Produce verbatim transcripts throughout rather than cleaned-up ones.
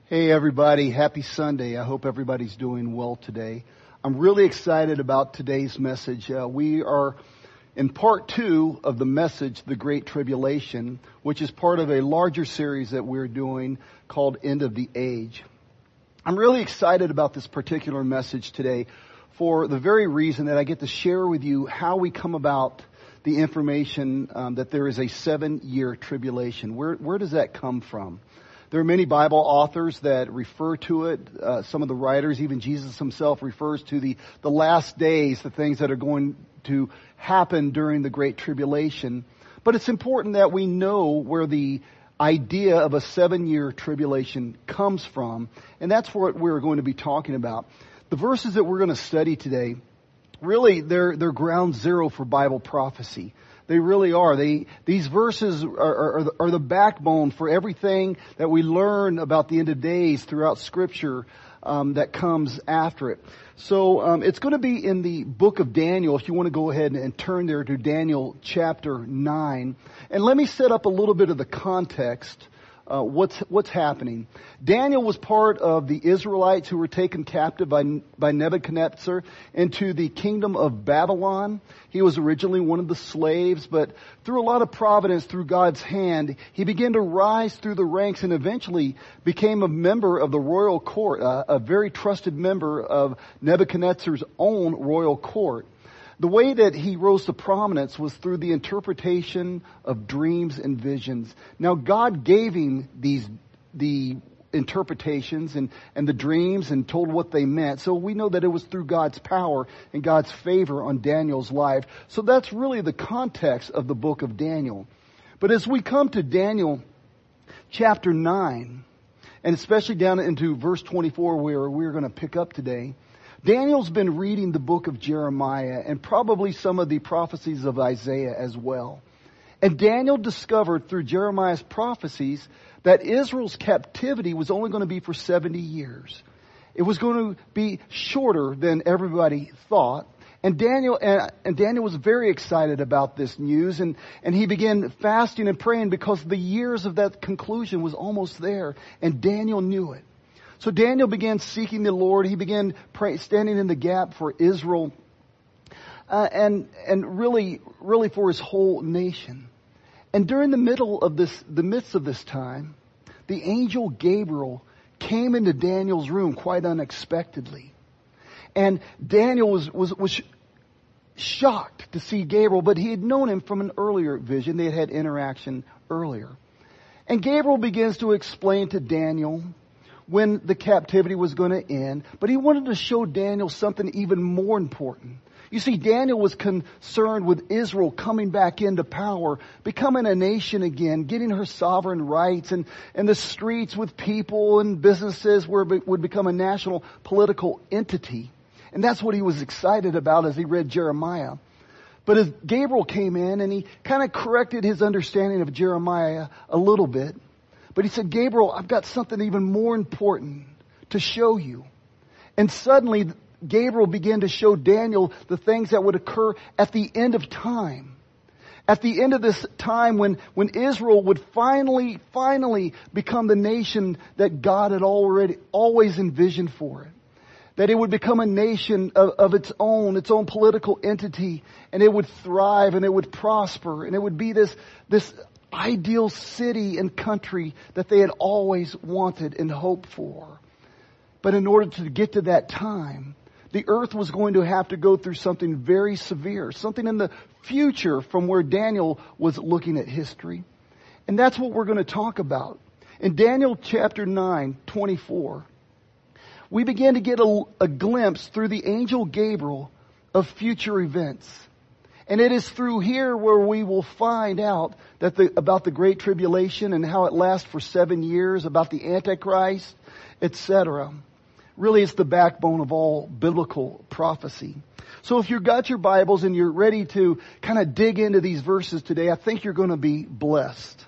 Hey everybody, happy Sunday. I hope everybody's doing well today. I'm really excited about today's message. Uh, we are in part two of the message, The Great Tribulation, which is part of a larger series that we're doing called End of the Age. I'm really excited about this particular message today for the very reason that I get to share with you how we come about the information um, that there is a seven-year tribulation. Where, where does that come from? There are many Bible authors that refer to it. Uh, some of the writers, even Jesus himself, refers to the, the last days, the things that are going to happen during the Great Tribulation. But it's important that we know where the idea of a seven-year tribulation comes from. And that's what we're going to be talking about. The verses that we're going to study today, really, they're, they're ground zero for Bible prophecy. They really are. They, these verses are, are, are the backbone for everything that we learn about the end of days throughout Scripture um, that comes after it. So um, it's going to be in the book of Daniel, if you want to go ahead and turn there to Daniel chapter nine. And let me set up a little bit of the context. Uh, what's what's happening. Daniel was part of the Israelites who were taken captive by, by Nebuchadnezzar into the kingdom of Babylon. He was originally one of the slaves, but through a lot of providence, through God's hand, he began to rise through the ranks and eventually became a member of the royal court, uh, a very trusted member of Nebuchadnezzar's own royal court. The way that he rose to prominence was through the interpretation of dreams and visions. Now, God gave him these, the interpretations and, and the dreams and told what they meant. So we know that it was through God's power and God's favor on Daniel's life. So that's really the context of the book of Daniel. But as we come to Daniel chapter nine, and especially down into verse twenty-four where we're going to pick up today, Daniel's been reading the book of Jeremiah and probably some of the prophecies of Isaiah as well. And Daniel discovered through Jeremiah's prophecies that Israel's captivity was only going to be for seventy years. It was going to be shorter than everybody thought. And Daniel and, and Daniel was very excited about this news, and, and he began fasting and praying because the years of that conclusion was almost there, and Daniel knew it. So Daniel began seeking the Lord. He began pray, standing in the gap for Israel, uh, and and really, really for his whole nation. And during the middle of this, the midst of this time, the angel Gabriel came into Daniel's room quite unexpectedly, and Daniel was was was shocked to see Gabriel, but he had known him from an earlier vision. They had had interaction earlier, and Gabriel begins to explain to Daniel when the captivity was going to end. But he wanted to show Daniel something even more important. You see, Daniel was concerned with Israel coming back into power, becoming a nation again, getting her sovereign rights, and, and the streets with people and businesses where it would become a national political entity. And that's what he was excited about as he read Jeremiah. But as Gabriel came in and he kind of corrected his understanding of Jeremiah a little bit, but he said, Gabriel, I've got something even more important to show you. And suddenly, Gabriel began to show Daniel the things that would occur at the end of time. At the end of this time when, when Israel would finally, finally become the nation that God had already, always envisioned for it. That it would become a nation of, of its own, its own political entity, and it would thrive and it would prosper, and it would be this, this ideal city and country that they had always wanted and hoped for. But in order to get to that time, the earth was going to have to go through something very severe, something in the future from where Daniel was looking at history. And that's what we're going to talk about. In Daniel chapter nine, twenty-four, we begin to get a, a glimpse through the angel Gabriel of future events. And it is through here where we will find out that the, about the Great Tribulation and how it lasts for seven years, about the Antichrist, et cetera. Really, it's the backbone of all biblical prophecy. So if you've got your Bibles and you're ready to kind of dig into these verses today, I think you're going to be blessed.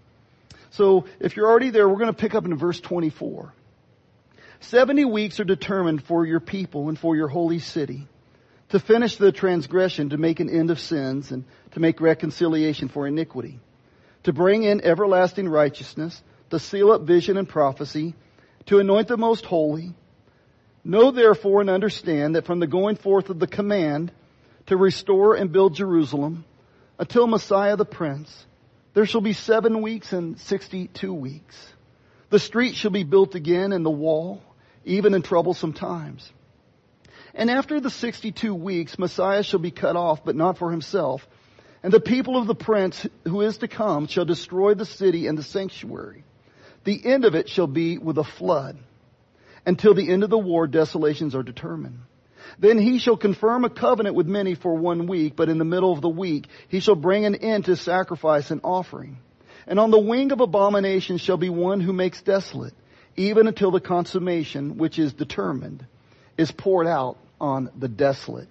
So if you're already there, we're going to pick up in verse twenty-four. Seventy weeks are determined for your people and for your holy city, to finish the transgression, to make an end of sins, and to make reconciliation for iniquity, to bring in everlasting righteousness, to seal up vision and prophecy, to anoint the most holy. Know therefore and understand that from the going forth of the command to restore and build Jerusalem until Messiah the Prince, there shall be seven weeks and sixty-two weeks. The street shall be built again and the wall, even in troublesome times. And after the sixty-two weeks, Messiah shall be cut off, but not for himself. And the people of the prince who is to come shall destroy the city and the sanctuary. The end of it shall be with a flood. Until the end of the war, desolations are determined. Then he shall confirm a covenant with many for one week, but in the middle of the week he shall bring an end to sacrifice and offering. And on the wing of abomination shall be one who makes desolate, even until the consummation, which is determined, is poured out on the desolate.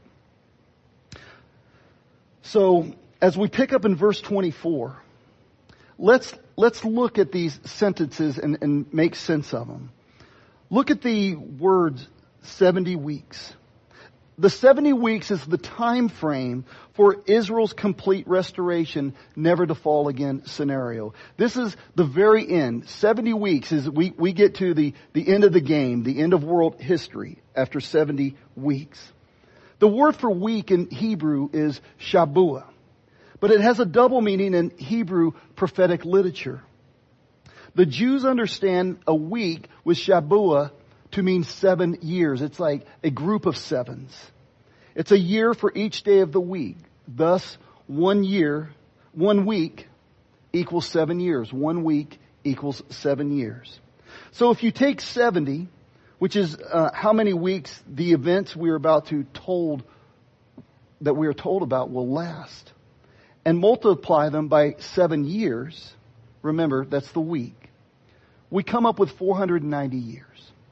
So, as we pick up in verse twenty-four, let's let's look at these sentences and, and make sense of them. Look at the words seventy weeks. The seventy weeks is the time frame for Israel's complete restoration, never to fall again scenario. This is the very end. seventy weeks is we, we get to the, the end of the game, the end of world history after seventy weeks. The word for week in Hebrew is Shabuah, but it has a double meaning in Hebrew prophetic literature. The Jews understand a week with Shabuah to mean seven years. It's like a group of sevens. It's a year for each day of the week. Thus, one year, one week equals seven years. One week equals seven years. So if you take seventy, which is uh, how many weeks the events we are about to told, that we are told about will last, and multiply them by seven years, remember, that's the week, we come up with four hundred ninety years.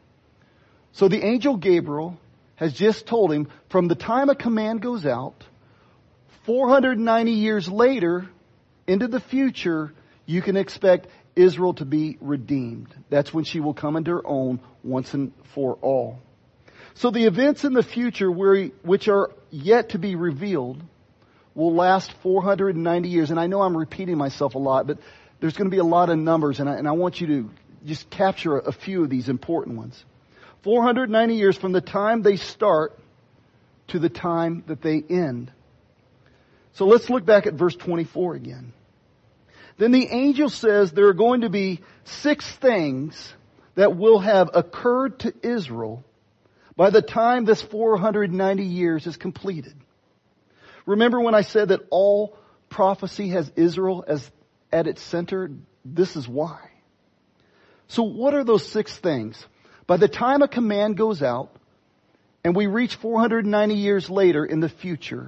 So the angel Gabriel has just told him from the time a command goes out, four hundred ninety years later, into the future, you can expect Israel to be redeemed. That's when she will come into her own once and for all. So the events in the future which are yet to be revealed will last four hundred ninety years. And I know I'm repeating myself a lot, but there's going to be a lot of numbers, and I, and I want you to just capture a, a few of these important ones. four hundred ninety years from the time they start to the time that they end. So let's look back at verse twenty-four again. Then the angel says there are going to be six things that will have occurred to Israel by the time this four hundred ninety years is completed. Remember when I said that all prophecy has Israel as at its center? This is why. So what are those six things? By the time a command goes out and we reach four hundred ninety years later in the future,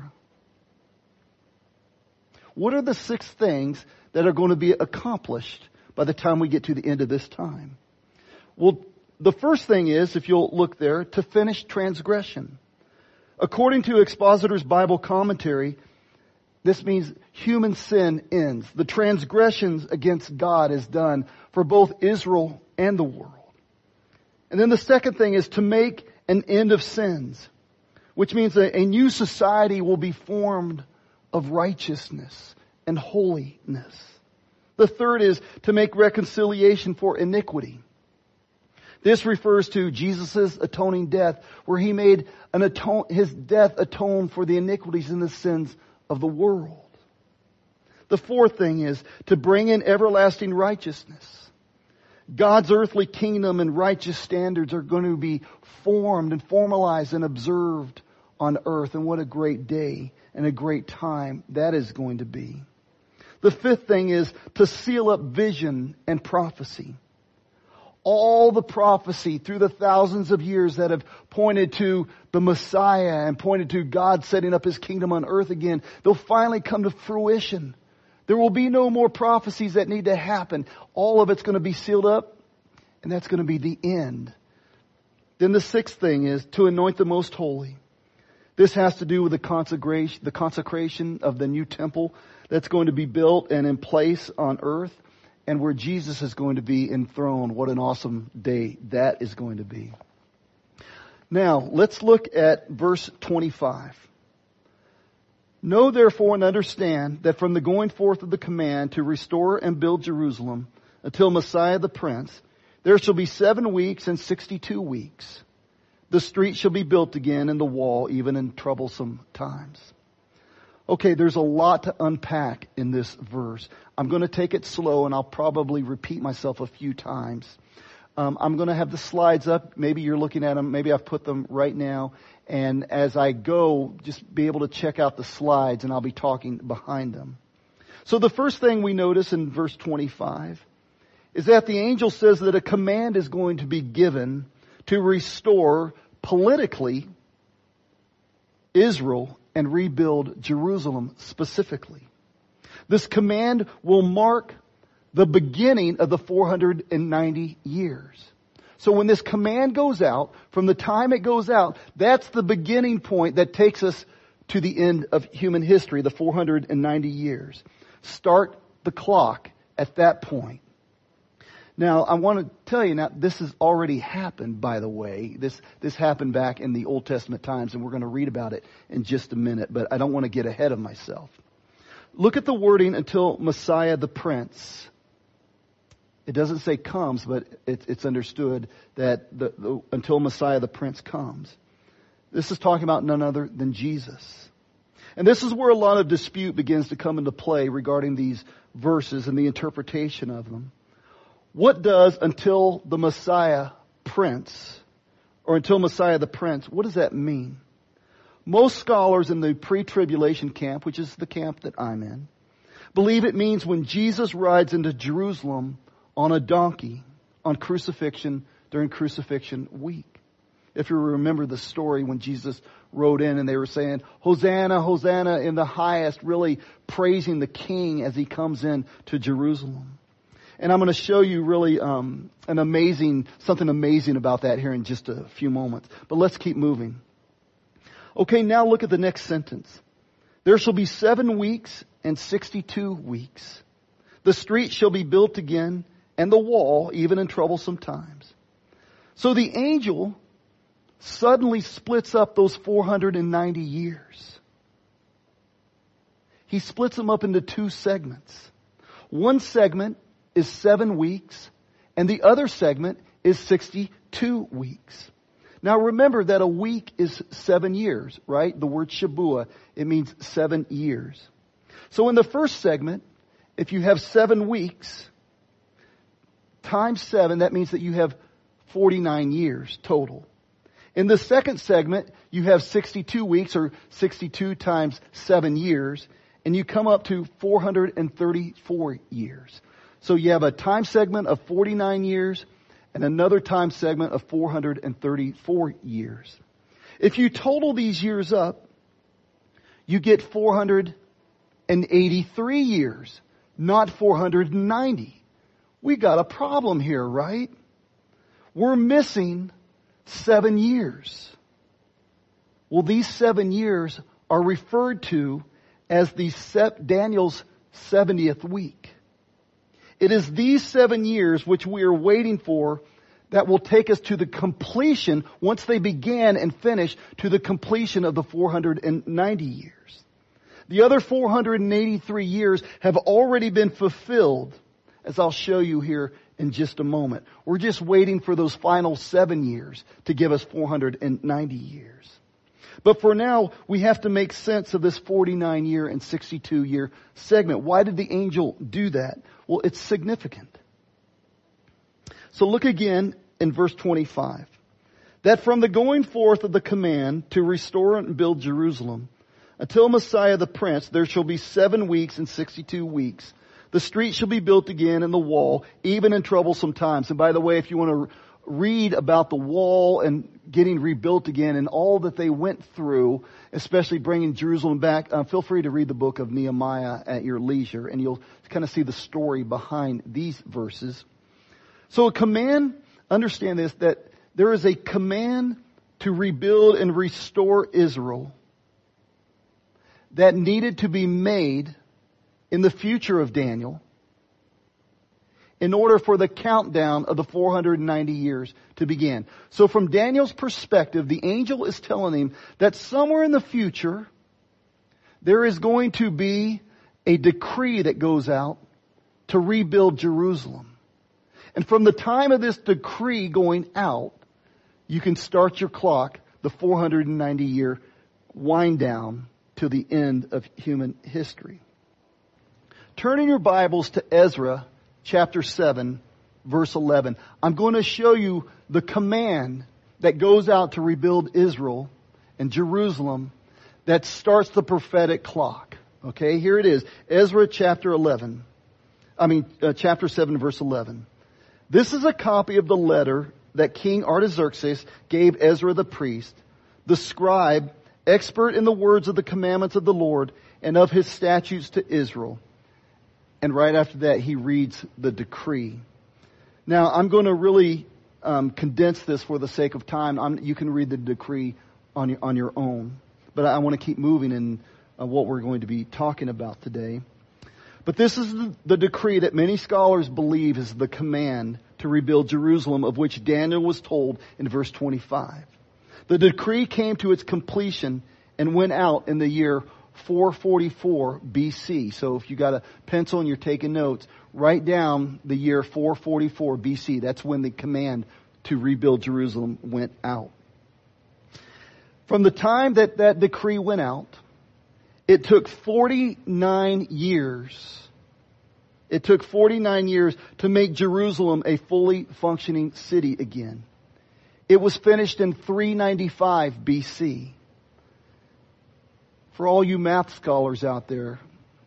what are the six things that are going to be accomplished by the time we get to the end of this time? Well, the first thing is, if you'll look there, to finish transgression. According to Expositor's Bible Commentary, this means human sin ends. The transgressions against God is done for both Israel and the world. And then the second thing is to make an end of sins, which means a, a new society will be formed of righteousness and holiness. The third is to make reconciliation for iniquity. This refers to Jesus' atoning death, where He made an atone, His death atone for the iniquities and the sins of the world. The fourth thing is to bring in everlasting righteousness. God's earthly kingdom and righteous standards are going to be formed and formalized and observed on earth. And what a great day and a great time that is going to be. The fifth thing is to seal up vision and prophecy. All the prophecy through the thousands of years that have pointed to the Messiah and pointed to God setting up His kingdom on earth again, they'll finally come to fruition. There will be no more prophecies that need to happen. All of it's going to be sealed up, and that's going to be the end. Then the sixth thing is to anoint the most holy. This has to do with the consecration, the consecration of the new temple that's going to be built and in place on earth, and where Jesus is going to be enthroned. What an awesome day that is going to be. Now, let's look at verse twenty-five. Know therefore and understand that from the going forth of the command to restore and build Jerusalem until Messiah the Prince, There shall be seven weeks and sixty-two weeks. The street shall be built again and the wall even in troublesome times. Okay, there's a lot to unpack in this verse. I'm going to take it slow and I'll probably repeat myself a few times. Um, I'm going to have the slides up. Maybe you're looking at them. Maybe I've put them right now. And as I go, just be able to check out the slides and I'll be talking behind them. So the first thing we notice in verse twenty-five is that the angel says that a command is going to be given to restore politically Israel and rebuild Jerusalem specifically. This command will mark the beginning of the four hundred ninety years. So when this command goes out, from the time it goes out, that's the beginning point that takes us to the end of human history, the four hundred ninety years. Start the clock at that point. Now, I want to tell you now, this has already happened, by the way. This, this happened back in the Old Testament times, and we're going to read about it in just a minute, but I don't want to get ahead of myself. Look at the wording until Messiah the Prince. It doesn't say comes, but it, it's understood that the, the, until Messiah the Prince comes. This is talking about none other than Jesus. And this is where a lot of dispute begins to come into play regarding these verses and the interpretation of them. What does until the Messiah Prince, or until Messiah the Prince, what does that mean? Most scholars in the pre-tribulation camp, which is the camp that I'm in, believe it means when Jesus rides into Jerusalem on a donkey on crucifixion during crucifixion week. If you remember the story when Jesus rode in and they were saying, Hosanna, Hosanna in the highest, really praising the King as he comes in to Jerusalem. And I'm going to show you really um, an amazing, something amazing about that here in just a few moments. But let's keep moving. Okay, now look at the next sentence. There shall be seven weeks and sixty-two weeks. The street shall be built again and the wall even in troublesome times. So the angel suddenly splits up those four hundred ninety years. He splits them up into two segments. One segment is seven weeks, and the other segment is sixty-two weeks. Now remember that a week is seven years, right? The word Shabua, it means seven years. So in the first segment, if you have seven weeks, times seven, that means that you have forty-nine years total. In the second segment, you have sixty-two weeks, or sixty-two times seven years, and you come up to four hundred thirty-four years. So you have a time segment of forty-nine years and another time segment of four hundred thirty-four years. If you total these years up, you get four hundred eighty-three years, not four hundred ninety. We got a problem here, right? We're missing seven years. Well, these seven years are referred to as the Daniel's seventieth week. It is these seven years which we are waiting for that will take us to the completion, once they began and finish, to the completion of the four hundred ninety years. The other four hundred eighty-three years have already been fulfilled, as I'll show you here in just a moment. We're just waiting for those final seven years to give us four hundred ninety years. But for now, we have to make sense of this forty-nine year and sixty-two year segment. Why did the angel do that? Well, it's significant. So look again in verse twenty-five. That from the going forth of the command to restore and build Jerusalem, until Messiah the Prince, there shall be seven weeks and sixty-two weeks. The street shall be built again and the wall, even in troublesome times. And by the way, if you want to read about the wall and getting rebuilt again and all that they went through, especially bringing Jerusalem back, uh, feel free to read the book of Nehemiah at your leisure, and you'll kind of see the story behind these verses. So a command, understand this, that there is a command to rebuild and restore Israel that needed to be made in the future of Daniel in order for the countdown of the four hundred ninety years to begin. So from Daniel's perspective, the angel is telling him that somewhere in the future, there is going to be a decree that goes out to rebuild Jerusalem. And from the time of this decree going out, you can start your clock, the four hundred ninety year wind down to the end of human history. Turn in your Bibles to Ezra chapter seven, verse eleven. I'm going to show you the command that goes out to rebuild Israel and Jerusalem that starts the prophetic clock. Okay, here it is. Ezra chapter eleven. I mean, uh, chapter seven, verse eleven. This is a copy of the letter that King Artaxerxes gave Ezra the priest, the scribe, expert in the words of the commandments of the Lord and of his statutes to Israel. And right after that, he reads the decree. Now, I'm going to really um, condense this for the sake of time. I'm, you can read the decree on your, on your own. But I want to keep moving in uh, what we're going to be talking about today. But this is the, the decree that many scholars believe is the command to rebuild Jerusalem, of which Daniel was told in verse twenty-five. The decree came to its completion and went out in the year four forty-four B C. So if you got a pencil and you're taking notes, write down the year four forty-four B C. That's when the command to rebuild Jerusalem went out. From the time that that decree went out, it took forty-nine years. It took forty-nine years to make Jerusalem a fully functioning city again. It was finished in three ninety-five B C. For all you math scholars out there,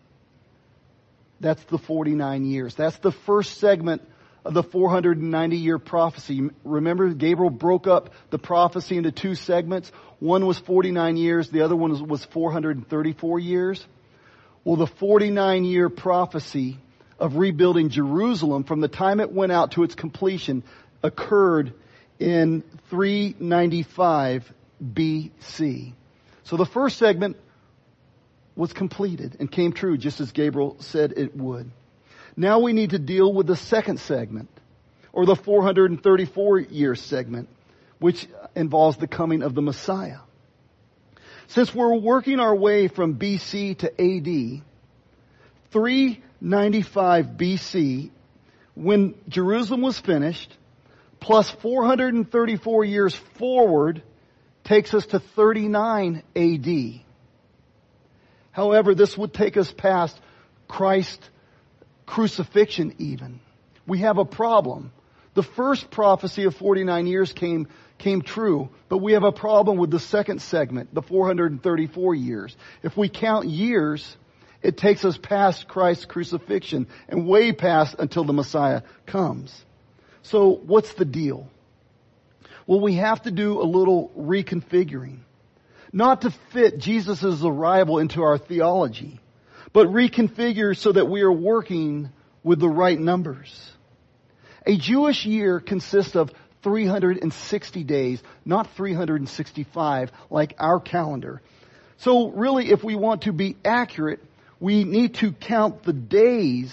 that's the forty-nine years. That's the first segment of the four hundred ninety year prophecy. Remember, Gabriel broke up the prophecy into two segments. One was forty-nine years. The other one was, was four hundred thirty-four years. Well, the forty-nine year prophecy of rebuilding Jerusalem from the time it went out to its completion occurred in three ninety-five B C. So the first segment was completed and came true just as Gabriel said it would. Now we need to deal with the second segment, or the four hundred thirty-four year segment, which involves the coming of the Messiah. Since we're working our way from B C to A D, three ninety-five B C, when Jerusalem was finished, plus four hundred thirty-four years forward, takes us to thirty-nine A D. However, this would take us past Christ's crucifixion even. We have a problem. The first prophecy of forty-nine years came came true, but we have a problem with the second segment, the four hundred thirty-four years. If we count years, it takes us past Christ's crucifixion and way past until the Messiah comes. So what's the deal? Well, we have to do a little reconfiguring. Not to fit Jesus' arrival into our theology, but reconfigure so that we are working with the right numbers. A Jewish year consists of three hundred sixty days, not three hundred sixty-five like our calendar. So really, if we want to be accurate, we need to count the days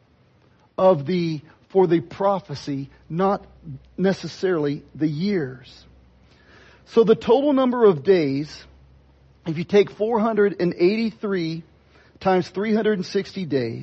of the, for the prophecy, not necessarily the years. So the total number of days, if you take four hundred eighty-three times three hundred sixty days,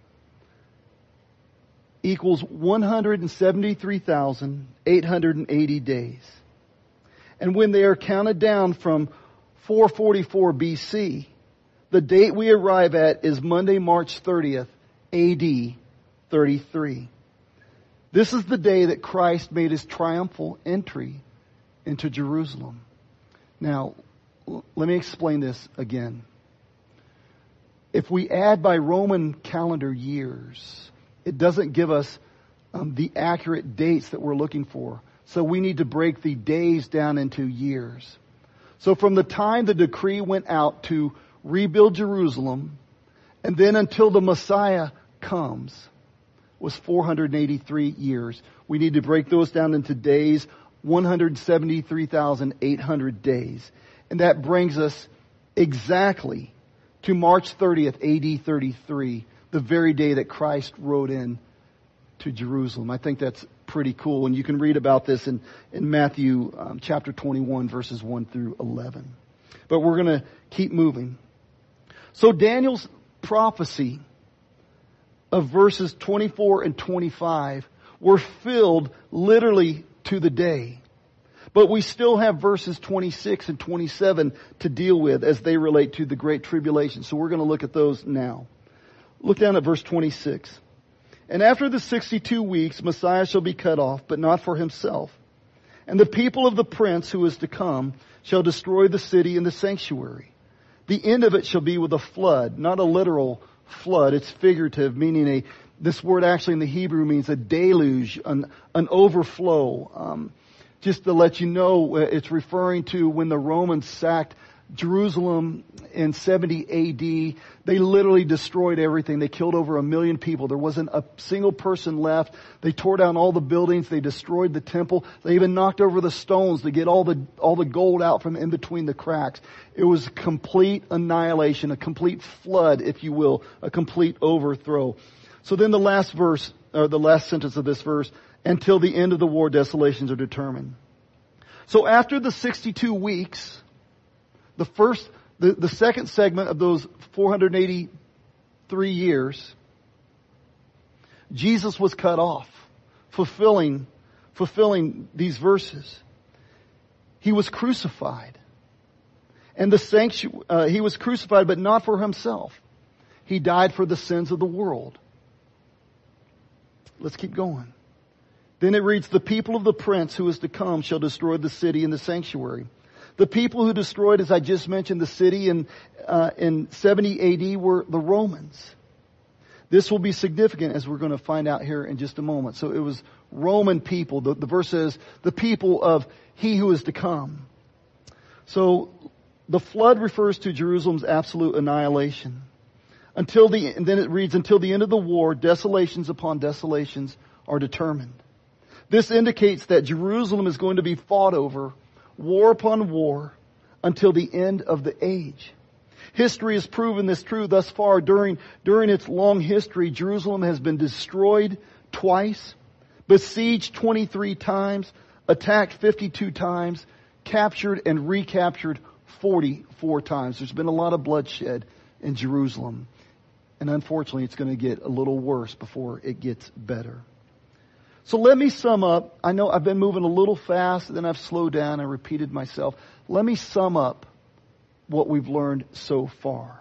equals one hundred seventy-three thousand eight hundred eighty days. And when they are counted down from four forty-four B C, the date we arrive at is Monday, March thirtieth, A D thirty-three. This is the day that Christ made his triumphal entry into Jerusalem. Now, l- let me explain this again. If we add by Roman calendar years, it doesn't give us um, the accurate dates that we're looking for. So we need to break the days down into years. So from the time the decree went out to rebuild Jerusalem, and then until the Messiah comes, was four hundred eighty-three years. We need to break those down into days, one hundred seventy-three thousand eight hundred days. And that brings us exactly to March thirtieth, A D thirty-three, the very day that Christ rode in to Jerusalem. I think that's pretty cool. And you can read about this in, in Matthew um, chapter twenty-one, verses one through eleven. But we're going to keep moving. So Daniel's prophecy of verses twenty-four and twenty-five were filled literally to the day. But we still have verses twenty-six and twenty-seven to deal with as they relate to the Great Tribulation. So we're going to look at those now. Look down at verse twenty-six. And after the sixty-two weeks, Messiah shall be cut off, but not for himself. And the people of the prince who is to come shall destroy the city and the sanctuary. The end of it shall be with a flood, not a literal flood. It's figurative, meaning a, this word actually in the Hebrew means a deluge, an, an overflow. Um, just to let you know, it's referring to when the Romans sacked Jerusalem in seventy A D, they literally destroyed everything. They killed over a million people. There wasn't a single person left. They tore down all the buildings. They destroyed the temple. They even knocked over the stones to get all the all the gold out from in between the cracks. It was complete annihilation, a complete flood, if you will, a complete overthrow. So then the last verse, or the last sentence of this verse, until the end of the war, desolations are determined. So after the sixty-two weeks, The first, the, the second segment of those four hundred eighty-three years, Jesus was cut off, fulfilling, fulfilling these verses. He was crucified. And the sanctuary, uh, he was crucified, but not for himself. He died for the sins of the world. Let's keep going. Then it reads, the people of the prince who is to come shall destroy the city and the sanctuary. The people who destroyed, as I just mentioned, the city in, uh, in seventy A D were the Romans. This will be significant as we're going to find out here in just a moment. So it was Roman people. The, the verse says, the people of he who is to come. So the flood refers to Jerusalem's absolute annihilation. Until the, and then it reads, until the end of the war, desolations upon desolations are determined. This indicates that Jerusalem is going to be fought over, war upon war, until the end of the age. History has proven this true thus far. During, during its long history, Jerusalem has been destroyed twice, besieged twenty-three times, attacked fifty-two times, captured and recaptured forty-four times. There's been a lot of bloodshed in Jerusalem. And unfortunately, it's going to get a little worse before it gets better. So let me sum up. I know I've been moving a little fast, then I've slowed down and repeated myself. Let me sum up what we've learned so far.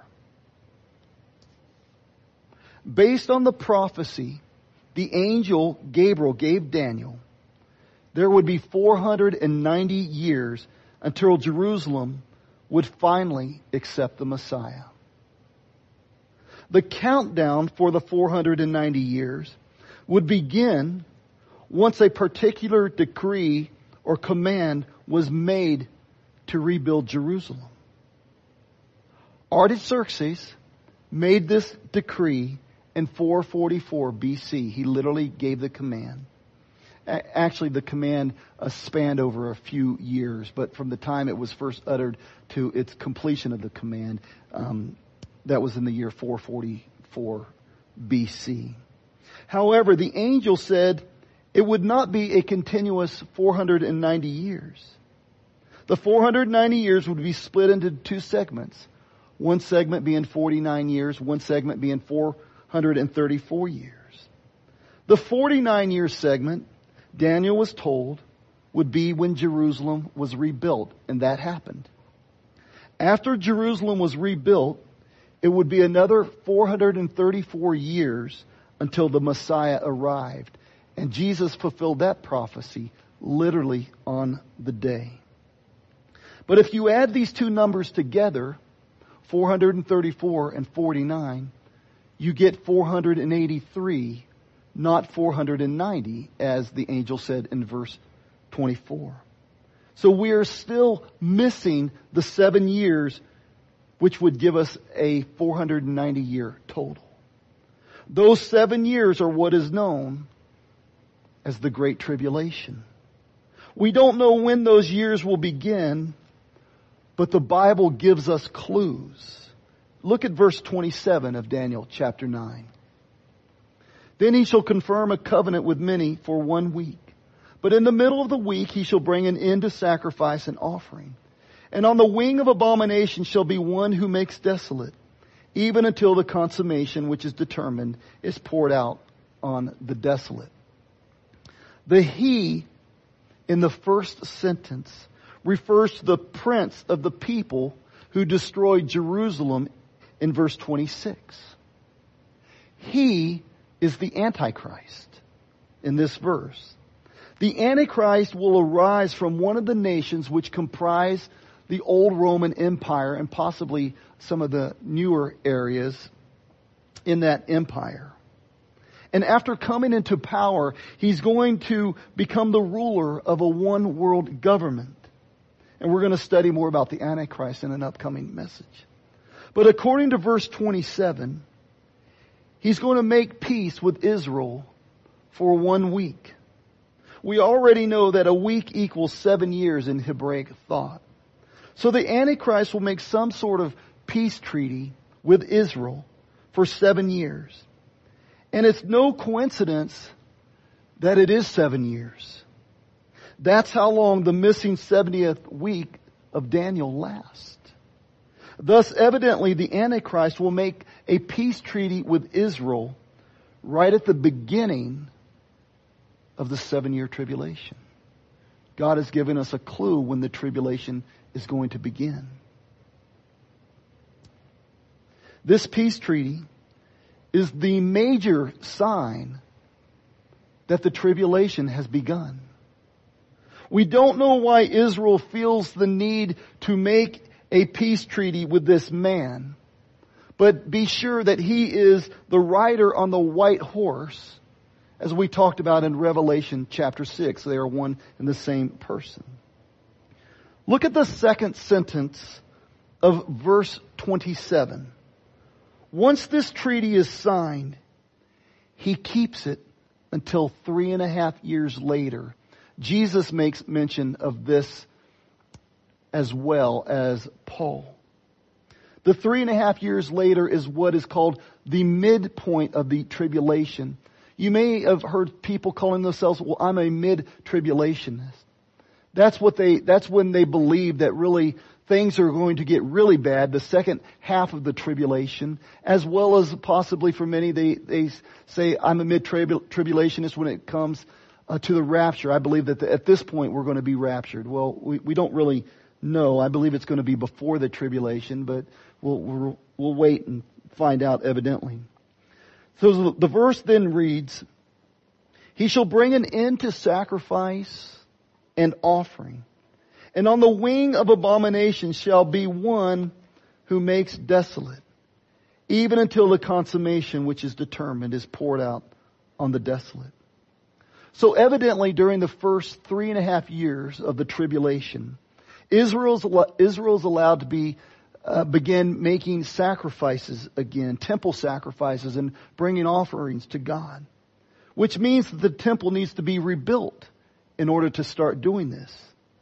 Based on the prophecy the angel Gabriel gave Daniel, there would be four hundred ninety years until Jerusalem would finally accept the Messiah. The countdown for the four hundred ninety years would begin once a particular decree or command was made to rebuild Jerusalem. Artaxerxes made this decree in four forty-four B C. He literally gave the command. Actually, the command uh, spanned over a few years, but from the time it was first uttered to its completion of the command, um, that was in the year four forty-four B C. However, the angel said it would not be a continuous four hundred ninety years. The four hundred ninety years would be split into two segments. One segment being forty-nine years, one segment being four hundred thirty-four years. The forty-nine year segment, Daniel was told, would be when Jerusalem was rebuilt, and that happened. After Jerusalem was rebuilt, it would be another four hundred thirty-four years until the Messiah arrived. And Jesus fulfilled that prophecy literally on the day. But if you add these two numbers together, four hundred thirty-four and forty-nine, you get four hundred eighty-three, not four hundred ninety, as the angel said in verse twenty-four. So we are still missing the seven years, which would give us a four hundred ninety year total. Those seven years are what is known as the Great Tribulation. We don't know when those years will begin, but the Bible gives us clues. Look at verse twenty-seven of Daniel chapter nine. Then he shall confirm a covenant with many for one week. But in the middle of the week he shall bring an end to sacrifice and offering. And on the wing of abomination shall be one who makes desolate, even until the consummation which is determined is poured out on the desolate. The he in the first sentence refers to the prince of the people who destroyed Jerusalem in verse twenty-six. He is the Antichrist in this verse. The Antichrist will arise from one of the nations which comprise the old Roman Empire and possibly some of the newer areas in that empire. And after coming into power, he's going to become the ruler of a one world government. And we're going to study more about the Antichrist in an upcoming message. But according to verse twenty-seven, he's going to make peace with Israel for one week. We already know that a week equals seven years in Hebraic thought. So the Antichrist will make some sort of peace treaty with Israel for seven years. And it's no coincidence that it is seven years. That's how long the missing seventieth week of Daniel lasts. Thus, evidently, the Antichrist will make a peace treaty with Israel right at the beginning of the seven-year tribulation. God has given us a clue when the tribulation is going to begin. This peace treaty is the major sign that the tribulation has begun. We don't know why Israel feels the need to make a peace treaty with this man, but be sure that he is the rider on the white horse, as we talked about in Revelation chapter six. They are one and the same person. Look at the second sentence of verse twenty-seven. Once this treaty is signed, he keeps it until three and a half years later. Jesus makes mention of this as well as Paul. The three and a half years later is what is called the midpoint of the tribulation. You may have heard people calling themselves, well, I'm a mid-tribulationist. That's what they, that's when they believe that really things are going to get really bad, the second half of the tribulation, as well as possibly for many, they, they say, I'm a mid-tribulationist when it comes uh, to the rapture. I believe that the, at this point we're going to be raptured. Well, we, we don't really know. I believe it's going to be before the tribulation, but we'll, we'll, we'll wait and find out evidently. So the verse then reads, he shall bring an end to sacrifice and offering. And on the wing of abomination shall be one who makes desolate, even until the consummation which is determined is poured out on the desolate. So evidently during the first three and a half years of the tribulation, Israel's, Israel's allowed to be uh, begin making sacrifices again, temple sacrifices, and bringing offerings to God, which means that the temple needs to be rebuilt in order to start doing this.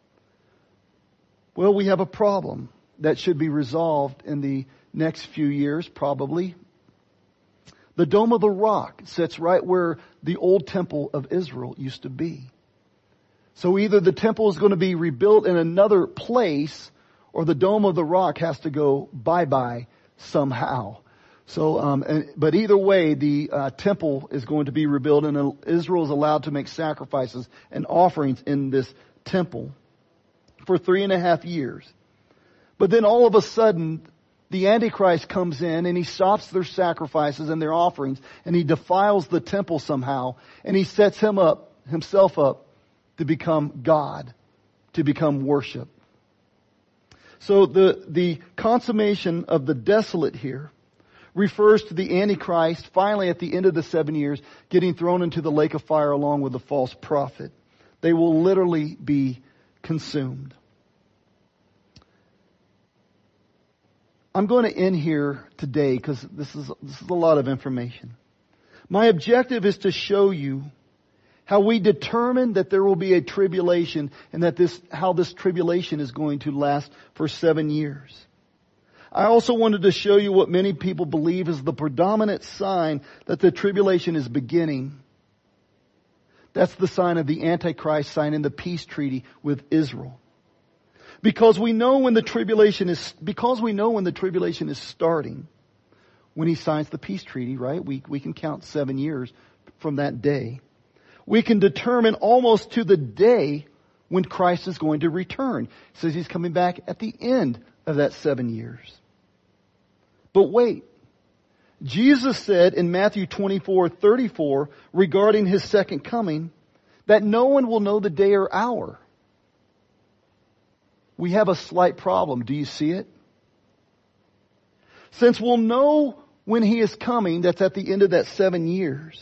Well, we have a problem that should be resolved in the next few years, probably. The Dome of the Rock sits right where the old temple of Israel used to be. So either the temple is going to be rebuilt in another place, or the Dome of the Rock has to go bye-bye somehow. So, um, and, but either way, the uh, temple is going to be rebuilt, and Israel is allowed to make sacrifices and offerings in this temple for three and a half years. But then all of a sudden, the Antichrist comes in and he stops their sacrifices and their offerings, and he defiles the temple somehow, and he sets him up, himself up, to become God, to become worship. So the, the consummation of the desolate here refers to the Antichrist finally at the end of the seven years getting thrown into the lake of fire along with the false prophet. They will literally be consumed. I'm going to end here today because this is, this is a lot of information. My objective is to show you how we determine that there will be a tribulation, and that this, how this tribulation is going to last for seven years. I also wanted to show you what many people believe is the predominant sign that the tribulation is beginning. That's the sign of the Antichrist signing the peace treaty with Israel. Because we know when the tribulation is, because we know when the tribulation is starting, when he signs the peace treaty, right? We, we can count seven years from that day. we can determine almost to the day when Christ is going to return. It says He's coming back at the end of that seven years. But wait. Jesus said in Matthew twenty-four thirty-four regarding His second coming that no one will know the day or hour. We have a slight problem. Do you see it? Since we'll know when He is coming, that's at the end of that seven years.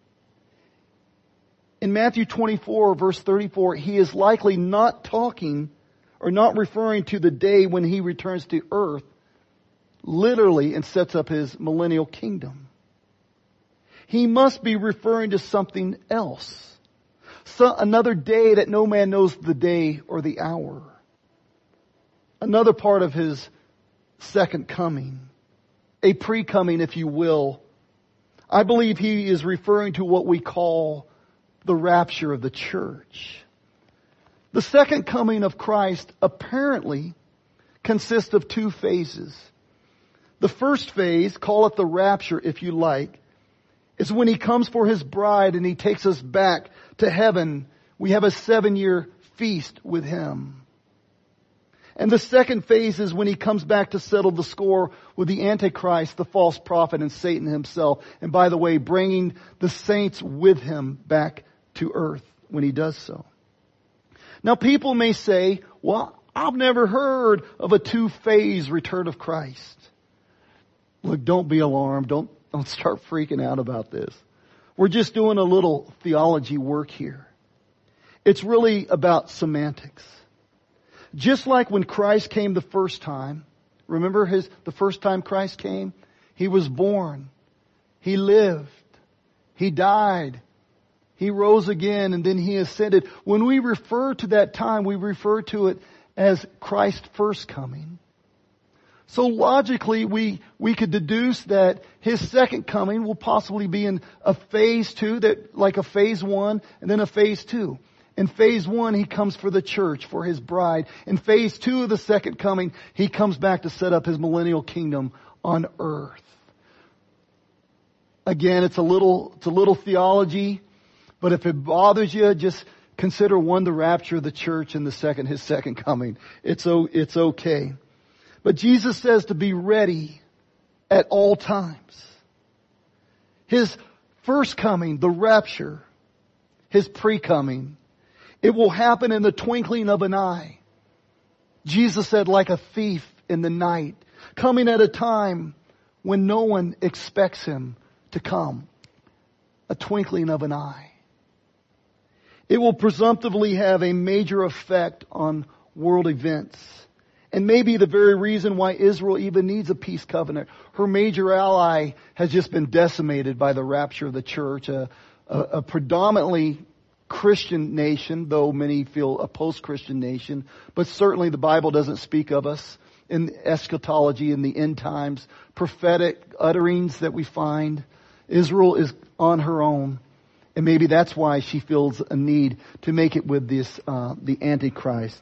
In Matthew twenty-four verse thirty-four, He is likely not talking or not referring to the day when He returns to earth, literally, and sets up His millennial kingdom. He must be referring to something else. So, another day that no man knows the day or the hour. Another part of His second coming. A pre-coming, if you will. I believe He is referring to what we call the rapture of the church. The second coming of Christ apparently consists of two phases. The first phase, call it the rapture if you like, is when He comes for His bride and He takes us back to heaven. We have a seven-year feast with Him. And the second phase is when He comes back to settle the score with the Antichrist, the false prophet, and Satan himself. And by the way, bringing the saints with Him back to earth when He does so. Now people may say, well, I've never heard of a two-phase return of Christ. Look, don't be alarmed. Don't, don't start freaking out about this. We're just doing a little theology work here. It's really about semantics. Just like when Christ came the first time, remember his, the first time Christ came? He was born. He lived. He died. He rose again and then He ascended. When we refer to that time, we refer to it as Christ's first coming. So logically, we, we could deduce that His second coming will possibly be in a phase two, that like a phase one and then a phase two. In phase one, He comes for the church, for His bride. In phase two of the second coming, He comes back to set up His millennial kingdom on earth. Again, it's a little, it's a little theology, but if it bothers you, just consider one, the rapture of the church, and the second, His second coming. It's, it's okay. But Jesus says to be ready at all times. His first coming, the rapture, His pre-coming, it will happen in the twinkling of an eye. Jesus said, like a thief in the night, coming at a time when no one expects Him to come. A twinkling of an eye. It will presumptively have a major effect on world events. And maybe the very reason why Israel even needs a peace covenant. Her major ally has just been decimated by the rapture of the church. A, a, a predominantly Christian nation, though many feel a post-Christian nation. But certainly the Bible doesn't speak of us in eschatology, in the end times. Prophetic utterings that we find. Israel is on her own. And maybe that's why she feels a need to make it with this, uh, the Antichrist.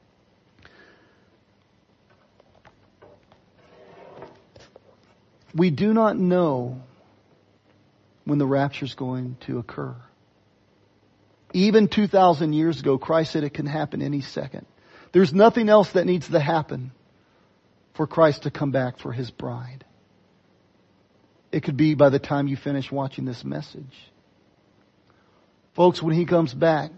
We do not know when the rapture is going to occur. Even two thousand years ago, Christ said it can happen any second. There's nothing else that needs to happen for Christ to come back for His bride. It could be by the time you finish watching this message. Folks, when He comes back,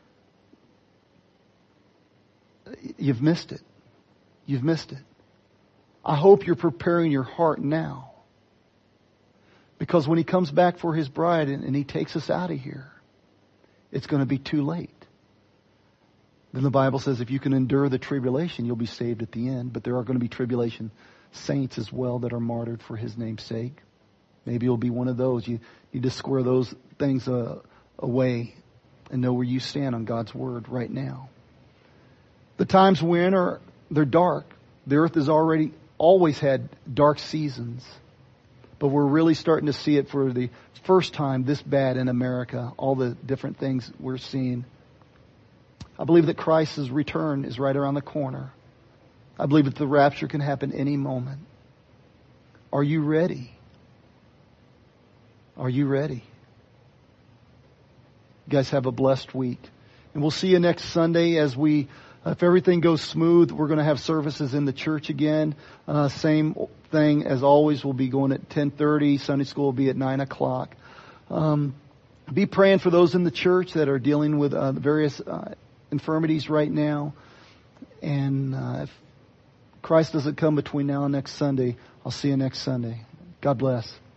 you've missed it. You've missed it. I hope you're preparing your heart now. Because when He comes back for His bride and, and He takes us out of here, it's going to be too late. Then the Bible says if you can endure the tribulation, you'll be saved at the end. But there are going to be tribulation saints as well that are martyred for His name's sake. Maybe you'll be one of those. You need to square those things uh, away and know where you stand on God's Word right now. The times we're in are, they're dark. The earth has already always had dark seasons. But we're really starting to see it for the first time this bad in America. All the different things we're seeing. I believe that Christ's return is right around the corner. I believe that the rapture can happen any moment. Are you ready? Are you ready? You guys have a blessed week. And we'll see you next Sunday as we, if everything goes smooth, we're going to have services in the church again. Uh, same thing as always. We'll be going at ten thirty. Sunday school will be at nine o'clock. Um, be praying for those in the church that are dealing with uh, various uh, infirmities right now. And uh, if Christ doesn't come between now and next Sunday, I'll see you next Sunday. God bless.